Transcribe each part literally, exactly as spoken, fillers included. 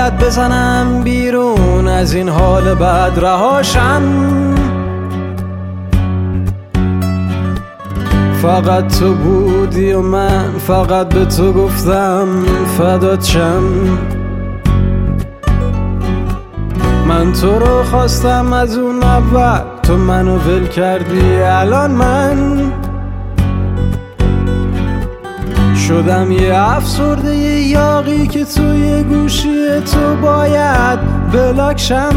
باید بزنم بیرون از این حال بد رهاشم. فقط تو بودی و من فقط به تو گفتم فدات شم. من تو رو خواستم از اون اول، تو منو ول کردی. الان من شدم یه افسرده یه یاقی که توی گوشی تو باید بلاکشم.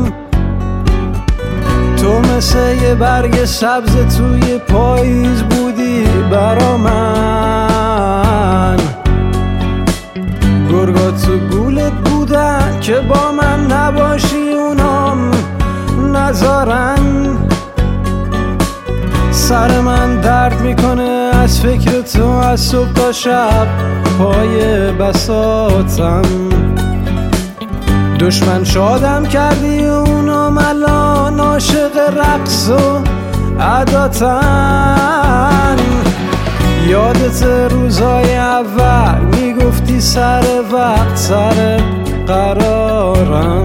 تو مثل یه برگ سبز توی پاییز بودی برا من. گرگا تو گولت بودن که با من نباشی اونام نذارن. سر من درد میکنه از فکر تو از صبح تا شب پای بساطم. دشمن شادم کردی اونام الان عاشق رقص و عداتن. یادت روزای اول میگفتی سر وقت سر قرارم.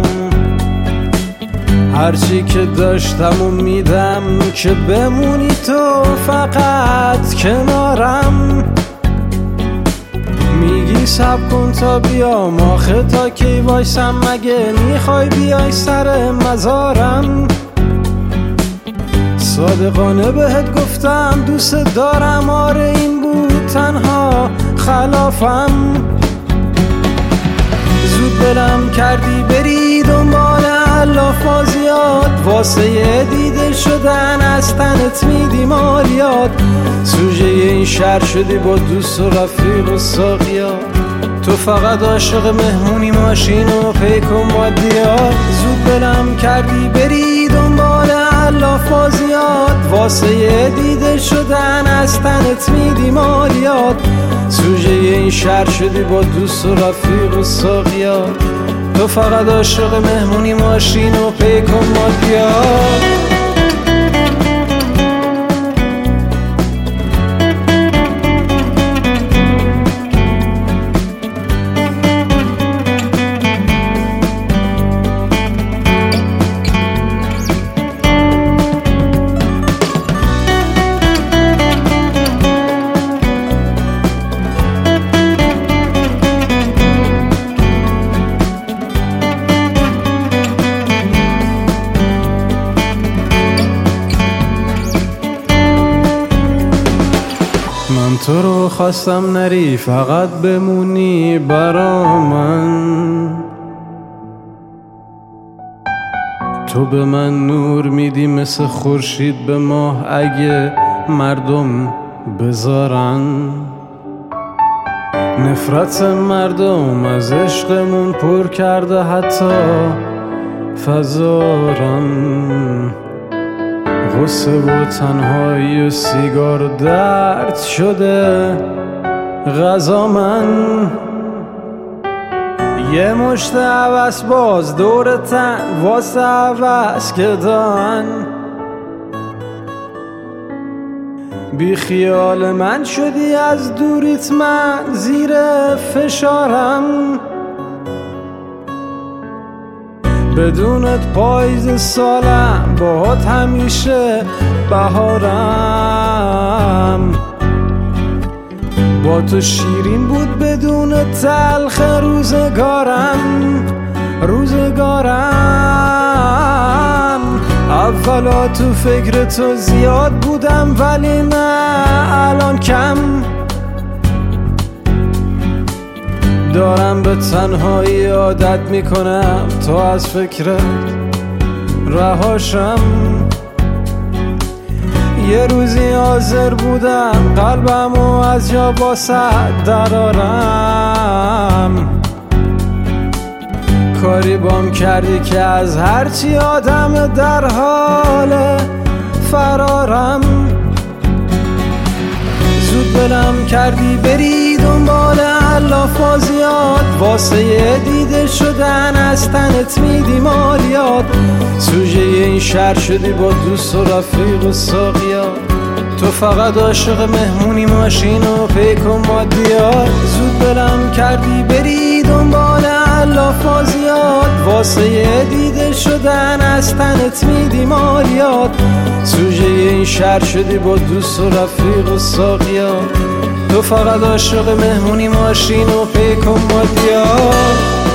هرچی که داشتم و میدم که بمونی تو فقط کنارم. میگی سب کن تا بیام، آخه تا کی وایسم مگه میخوای بیای سر مزارم. صادقانه بهت گفتم دوست دارم، آره این بود تنها خلافم. زود بلم کردی بری دنبال علافازیات، واسه یه دیده شدن از تنت میدی مالیات. سوژه این شهر شدی با دوست و رفیق و ساقیات. تو فقط عاشق مهمونی ماشین و پیک و مادیات. زود بلم کردی بری دنبال علافازیات، واسه یه دیده شدن از تنت میدی مالیات. سوژه این شهر شدی با دوست و رفیق و ساقیات. تو فقط عاشق مهمونی ماشین و پیک و مادیات. من تو رو خواستم نری فقط بمونی برا من. تو به من نور میدی مثل خورشید به ماه اگه مردم بذارن. نفرت مردم از عشقمون پر کرده حتی فضارم. غصه و تنهایی و سیگار درد شده غذا من. یه مشت عوض باز دور تن واسه عوض که دان. بی خیال من شدی از دوریت من زیر فشارم. بدونت پاییز سالم باهات همیشه بهارم. با تو شیرین بود بدون تلخ روزگارم روزگارم. اولا تو فکر تو زیاد بودم ولی نه الان کم. دارم به تنهایی عادت میکنم تا از فکرت رهاشم. یه روزی حاضر بودم قلبمو از جا واسه درارم. کاری بام کردی که از هرچی آدم در حال فرارم. زود بلم کردی بری دنبال علافازیات، واسه یه دیده شدن از تنت میدی مالیات. سوژه این شهر شدی با دوست و رفیق و ساقیات. تو فقط عاشق مهمونی ماشین و پیک و مادیات. زود بلم کردی بری دنبال علافازیات، واسه دیده شدن از تنت میدی مالیات. سوژه این شهر شدی با دوست و رفیق و ساقیات، تو فقط عاشق مهمونی ماشین و پیک و مادیات.